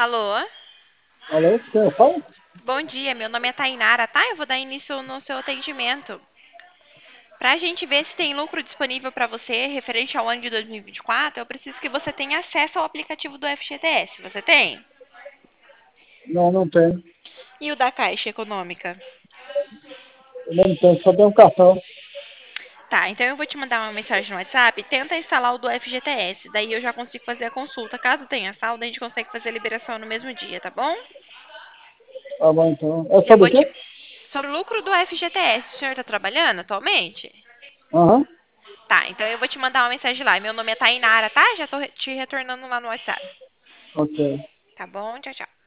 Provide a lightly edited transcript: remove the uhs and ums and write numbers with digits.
Alô? Alô, quem fala? Bom dia, meu nome é Tainara, tá? Eu vou dar início no seu atendimento. Pra gente ver se tem lucro disponível para você referente ao ano de 2024, eu preciso que você tenha acesso ao aplicativo do FGTS. Você tem? Não, não tem. E o da Caixa Econômica? Eu não tenho, só tenho um cartão. Tá, então eu vou te mandar uma mensagem no WhatsApp. Tenta instalar o do FGTS. Daí eu já consigo fazer a consulta. Caso tenha saldo, a gente consegue fazer a liberação no mesmo dia, tá bom? Tá bom, então. É Eu sobre vou o quê? te. Sobre o lucro do FGTS, o senhor tá trabalhando atualmente? Aham, Tá, então eu vou te mandar uma mensagem lá. Meu nome é Tainara, tá? Já tô te retornando lá no WhatsApp. ok. Tá bom? Tchau, tchau.